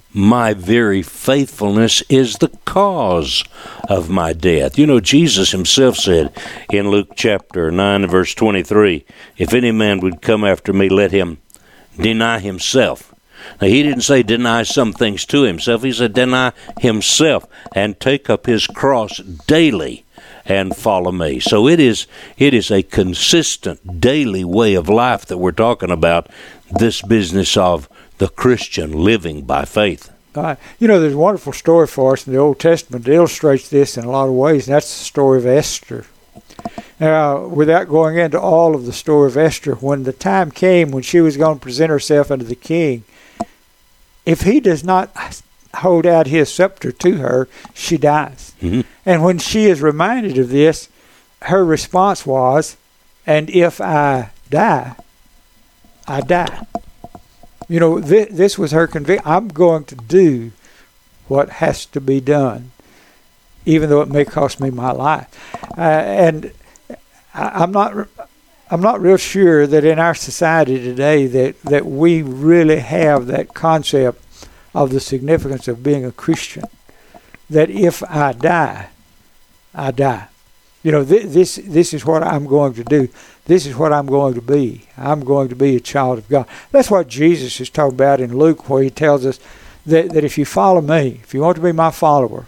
my very faithfulness is the cause of my death. You know, Jesus himself said in Luke chapter nine, verse twenty-three, if any man would come after me, let him deny himself. Now, he didn't say deny some things to himself. He said deny himself and take up his cross daily and follow me. So it is it is a consistent daily way of life that we're talking about, this business of the Christian living by faith. Uh, you know, there's a wonderful story for us in the Old Testament that illustrates this in a lot of ways, and that's the story of Esther. Now, without going into all of the story of Esther, when the time came when she was going to present herself unto the king, if he does not hold out his scepter to her, she dies. Mm-hmm. And when she is reminded of this, her response was, and if I die, I die. You know, th- this was her conviction. I'm going to do what has to be done, even though it may cost me my life. Uh, and I, I'm not... I'm not real sure that in our society today that, that we really have that concept of the significance of being a Christian. That if I die, I die. You know, th- this this is what I'm going to do. This is what I'm going to be. I'm going to be a child of God. That's what Jesus is talking about in Luke, where he tells us that, that if you follow me, if you want to be my follower,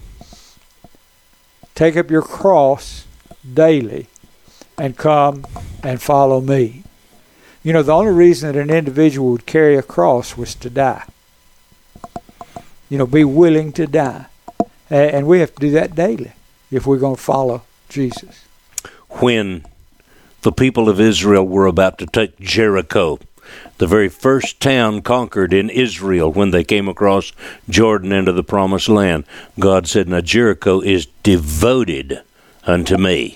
take up your cross daily and come and follow me. You know, the only reason that an individual would carry a cross was to die. You know, be willing to die. And we have to do that daily if we're going to follow Jesus. When the people of Israel were about to take Jericho, the very first town conquered in Israel when they came across Jordan into the promised land, God said, now Jericho is devoted unto me.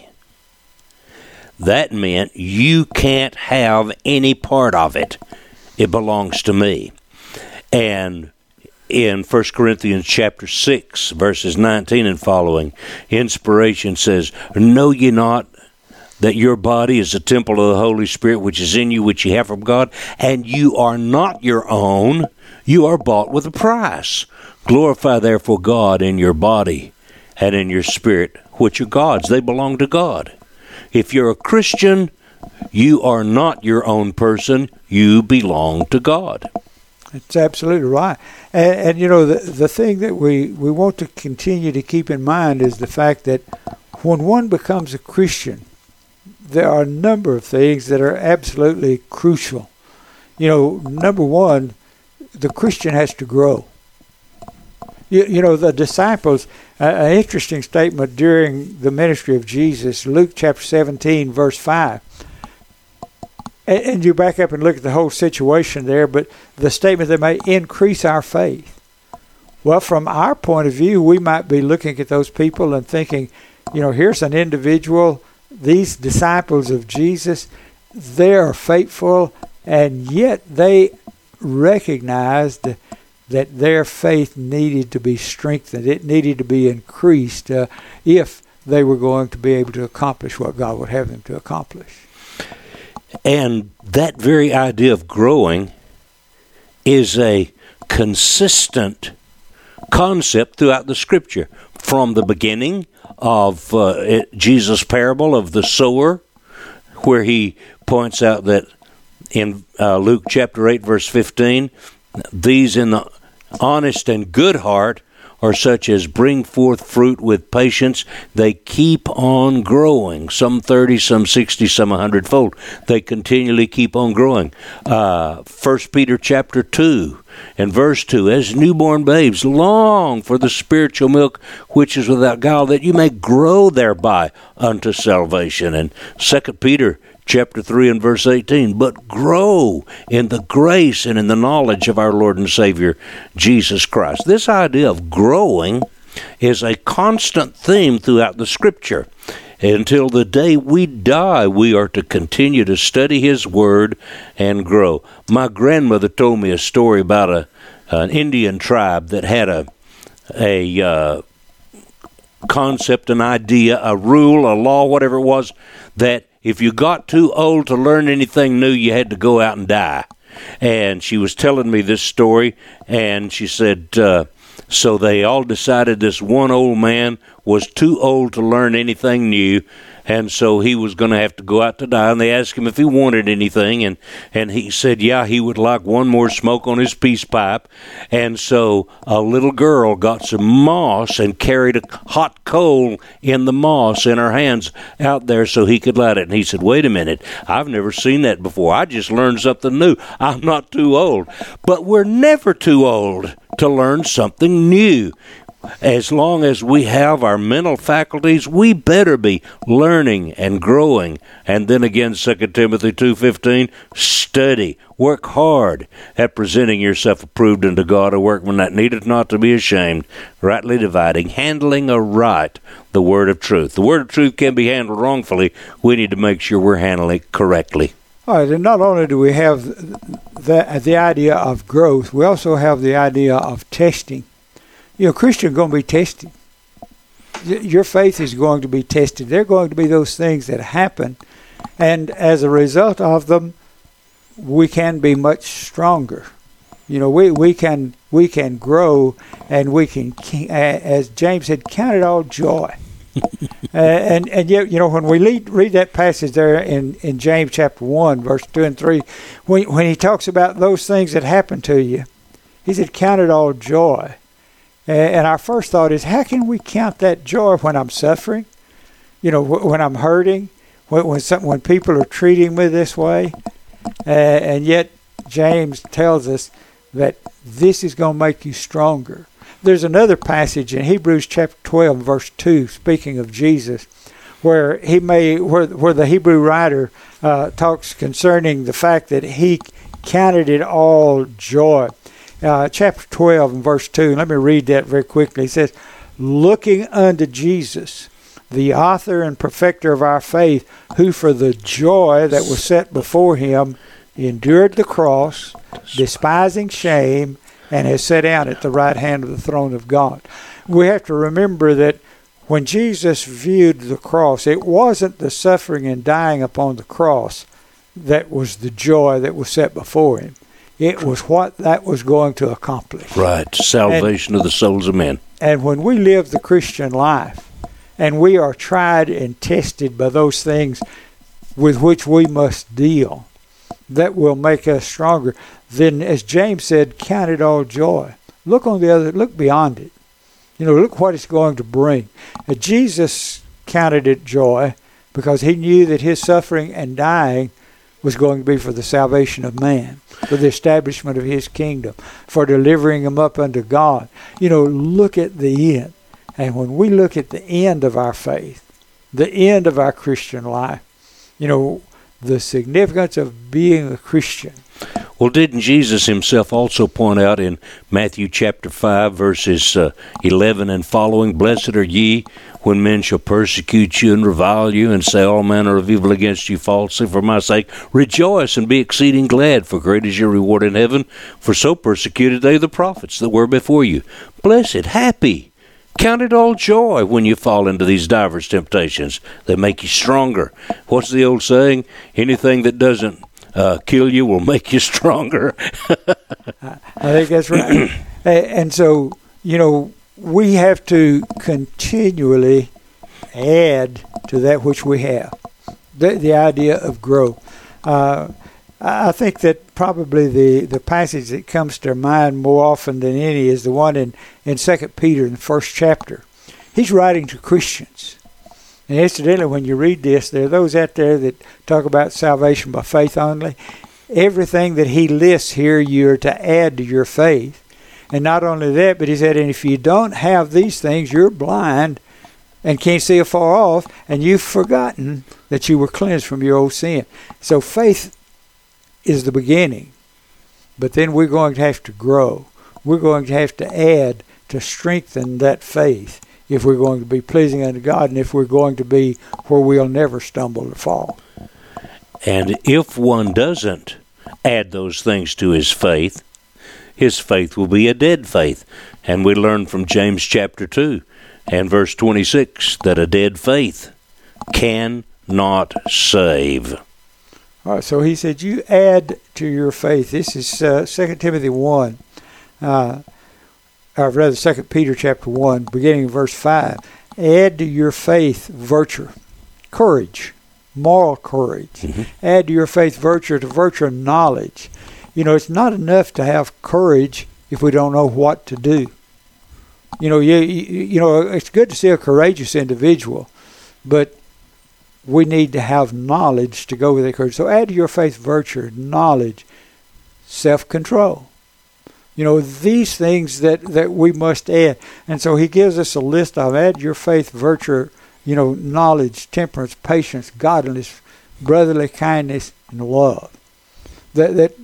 That meant you can't have any part of it. It belongs to me. And in First Corinthians chapter six, verses nineteen and following, inspiration says, know ye not that your body is a temple of the Holy Spirit, which is in you, which ye have from God, and you are not your own, you are bought with a price. Glorify therefore God in your body and in your spirit, which are God's. They belong to God. If you're a Christian, you are not your own person. You belong to God. That's absolutely right. And, and you know, the, the thing that we, we want to continue to keep in mind is the fact that when one becomes a Christian, there are a number of things that are absolutely crucial. You know, number one, the Christian has to grow. You, you know, the disciples, uh, an interesting statement during the ministry of Jesus, Luke chapter seventeen, verse five. And, and you back up and look at the whole situation there, but the statement that may increase our faith. Well, from our point of view, we might be looking at those people and thinking, you know, here's an individual, these disciples of Jesus, they are faithful, and yet they recognized that their faith needed to be strengthened. It needed to be increased uh, if they were going to be able to accomplish what God would have them to accomplish. And that very idea of growing is a consistent concept throughout the Scripture. From the beginning of uh, it, Jesus' parable of the sower, where he points out that in uh, Luke chapter eight, verse fifteen, these in the honest and good heart are such as bring forth fruit with patience. They keep on growing, some thirty, some sixty, some a hundredfold. They continually keep on growing. Uh, First Peter chapter two and verse two, as newborn babes, long for the spiritual milk which is without guile, that you may grow thereby unto salvation. And Second Peter chapter three and verse eighteen, but grow in the grace and in the knowledge of our Lord and Savior, Jesus Christ. This idea of growing is a constant theme throughout the Scripture. Until the day we die, we are to continue to study His Word and grow. My grandmother told me a story about a an Indian tribe that had a a uh, concept, an idea, a rule, a law, whatever it was, that if you got too old to learn anything new, you had to go out and die. and she was telling me this story, and she said, uh, so they all decided this one old man was too old to learn anything new, and so he was going to have to go out to die. And they asked him if he wanted anything, and, and he said, yeah, he would like one more smoke on his peace pipe. And so a little girl got some moss and carried a hot coal in the moss in her hands out there so he could light it. And he said, wait a minute, I've never seen that before. I just learned something new. I'm not too old. But we're never too old to learn something new. As long as we have our mental faculties, we better be learning and growing. And then again, Second Timothy two fifteen, study, work hard at presenting yourself approved unto God, a workman that needeth not to be ashamed, rightly dividing, handling aright the word of truth. The word of truth can be handled wrongfully. We need to make sure we're handling it correctly. All right, and not only do we have the, the idea of growth, we also have the idea of testing. You know, Christians are going to be tested. Your faith is going to be tested. There are going to be those things that happen, and as a result of them, we can be much stronger. You know, we, we can we can grow, and we can, as James said, count it all joy. uh, and and yet, you know, when we read, read that passage there in, in James chapter one, verse two and three, when when he talks about those things that happen to you, he said, count it all joy. And our first thought is, how can we count that joy when I'm suffering? You know, when I'm hurting, when when, some, when people are treating me this way? Uh, and yet, James tells us that this is going to make you stronger. There's another passage in Hebrews chapter twelve, verse two, speaking of Jesus, where he may, where, where the Hebrew writer uh, talks concerning the fact that he counted it all joy. Uh, chapter twelve and verse two, let me read that very quickly. It says, looking unto Jesus, the author and perfecter of our faith, who for the joy that was set before him endured the cross, despising shame, and has sat down at the right hand of the throne of God. We have to remember that when Jesus viewed the cross, it wasn't the suffering and dying upon the cross that was the joy that was set before him. It was what that was going to accomplish. Right, salvation and, of the souls of men. And when we live the Christian life, and we are tried and tested by those things with which we must deal, that will make us stronger, then, as James said, count it all joy. Look on the other, look beyond it. You know, look what it's going to bring. And Jesus counted it joy because he knew that his suffering and dying was going to be for the salvation of man, for the establishment of his kingdom, for delivering him up unto God. You know, look at the end. And when we look at the end of our faith, the end of our Christian life, you know, the significance of being a Christian. Well, didn't Jesus himself also point out in Matthew chapter five, verses uh, eleven and following, blessed are ye when men shall persecute you and revile you and say all manner of evil against you falsely for my sake. Rejoice and be exceeding glad, for great is your reward in heaven. For so persecuted they the prophets that were before you. Blessed, happy, count it all joy when you fall into these divers temptations. They make you stronger. What's the old saying? Anything that doesn't uh, kill you will make you stronger. I think that's right. And so, you know, we have to continually add to that which we have. The, the idea of growth. Uh, I think that probably the, the passage that comes to mind more often than any is the one in, in Second Peter in the first chapter. He's writing to Christians. And incidentally, when you read this, there are those out there that talk about salvation by faith only. Everything that he lists here, you're to add to your faith. And not only that, but he said, and if you don't have these things, you're blind and can't see afar off, and you've forgotten that you were cleansed from your old sin. So faith is the beginning, but then we're going to have to grow. We're going to have to add to strengthen that faith if we're going to be pleasing unto God and if we're going to be where we'll never stumble or fall. And if one doesn't add those things to his faith, his faith will be a dead faith. And we learn from James chapter two and verse twenty-six that a dead faith cannot save. All right, so he said, you add to your faith. This is uh, Second Timothy one, uh, or rather Second Peter chapter one, beginning of verse five. Add to your faith virtue, courage, moral courage. Mm-hmm. Add to your faith virtue, to virtue knowledge. You know, it's not enough to have courage if we don't know what to do. You know, you, you, you know, it's good to see a courageous individual, but we need to have knowledge to go with that courage. So add to your faith virtue, knowledge, self-control. You know, these things that, that we must add. And so he gives us a list of add your faith virtue, you know, knowledge, temperance, patience, godliness, brotherly kindness, and love. That that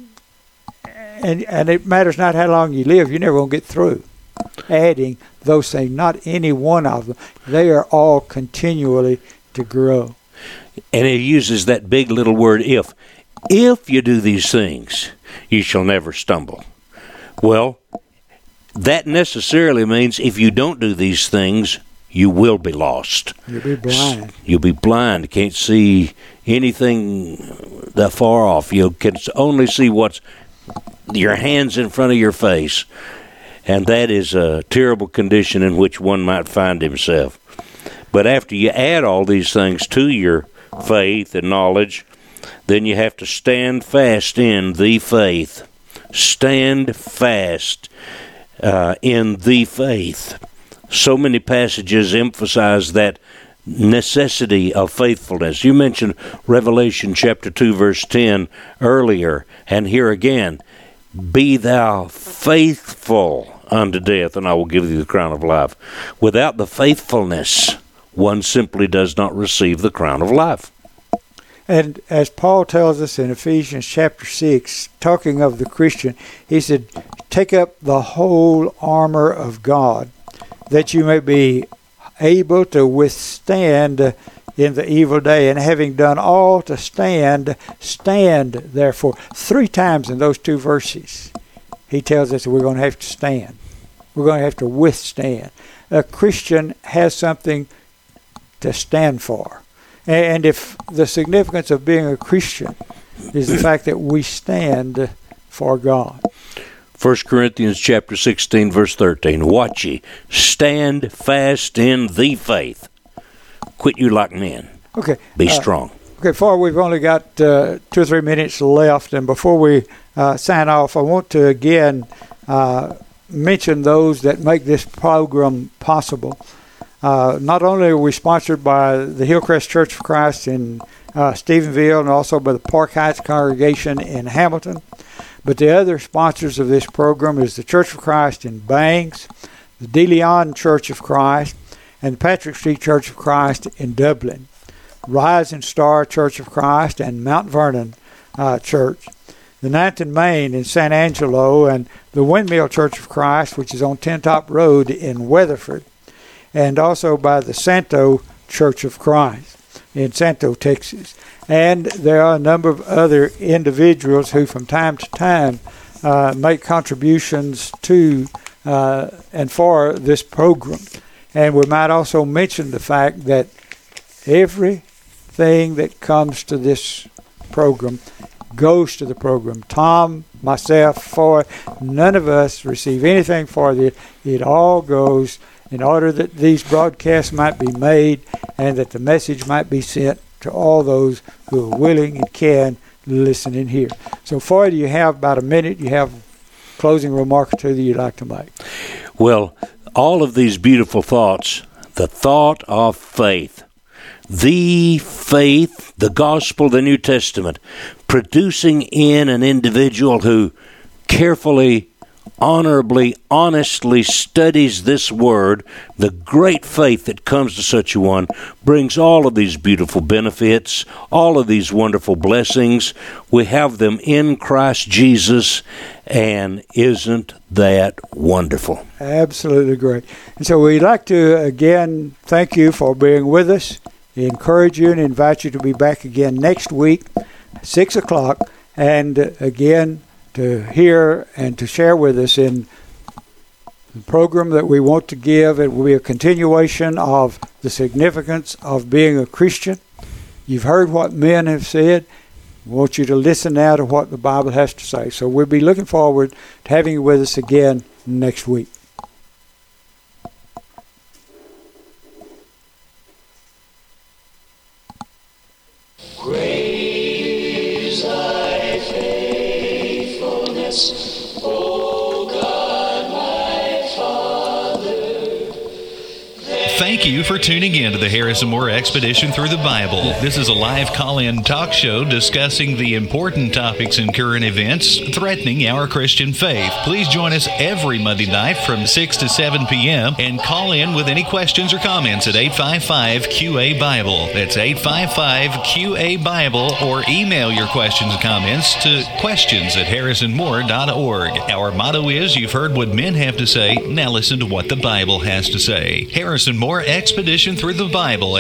and and it matters not how long you live, you're never going to get through adding those things, not any one of them. They are all continually to grow. And he uses that big little word, if. If you do these things, you shall never stumble. Well, that necessarily means if you don't do these things, you will be lost. You'll be blind. You'll be blind. Can't see anything that far off. You can only see what's your hands in front of your face. And that is a terrible condition in which one might find himself. But after you add all these things to your faith and knowledge, then you have to stand fast in the faith. Stand fast uh, in the faith. So many passages emphasize that necessity of faithfulness. You mentioned Revelation chapter two, verse ten earlier, and here again, be thou faithful unto death, and I will give thee the crown of life. Without the faithfulness, one simply does not receive the crown of life. And as Paul tells us in Ephesians chapter six, talking of the Christian, he said, take up the whole armor of God, that you may be able to withstand in the evil day, and having done all to stand, stand therefore. Three times in those two verses, he tells us that we're going to have to stand. We're going to have to withstand. A Christian has something to stand for. And if the significance of being a Christian is the fact that we stand for God. First Corinthians chapter sixteen, verse thirteen. Watch ye, stand fast in the faith. Quit you like men. Okay. Be uh, strong. Okay, Far, we've only got uh, two or three minutes left, and before we uh, sign off, I want to again uh, mention those that make this program possible. Uh, not only are we sponsored by the Hillcrest Church of Christ in uh, Stephenville and also by the Park Heights congregation in Hamilton, but the other sponsors of this program is the Church of Christ in Bangs, the De Leon Church of Christ, and the Patrick Street Church of Christ in Dublin, Rise and Star Church of Christ and Mount Vernon uh, Church, the Ninth and Main in San Angelo, and the Windmill Church of Christ, which is on Tin Top Road in Weatherford, and also by the Santo Church of Christ in Santo, Texas. And there are a number of other individuals who from time to time uh, make contributions to uh, and for this program. And we might also mention the fact that everything that comes to this program goes to the program. Tom, myself, for none of us receive anything for it. It all goes in order that these broadcasts might be made and that the message might be sent to all those who are willing and can listen in here. So, Foy, do you have about a minute? You have a closing remark or two that you'd like to make? Well, all of these beautiful thoughts, the thought of faith, the faith, the gospel, the New Testament, producing in an individual who carefully, honorably, honestly studies this word, the great faith that comes to such a one brings all of these beautiful benefits, all of these wonderful blessings. We have them in Christ Jesus, and isn't that wonderful? Absolutely great. And so we'd like to, again, thank you for being with us, encourage you and invite you to be back again next week, six o'clock, and uh, again, to hear and to share with us in the program that we want to give. It will be a continuation of the significance of being a Christian. You've heard what men have said. We want you to listen now to what the Bible has to say. So we'll be looking forward to having you with us again next week. Great is thy faithfulness, O God, my Father. Thank you for tuning in to the Harrison Moore Expedition Through the Bible. This is a live call-in talk show discussing the important topics and current events threatening our Christian faith. Please join us every Monday night from six to seven p.m. and call in with any questions or comments at eight five five Q A Bible. That's eight five five Q A Bible, or email your questions and comments to questions at harrison moore dot org. Our motto is, you've heard what men have to say, now listen to what the Bible has to say. Harrison Moore Expedition Through the Bible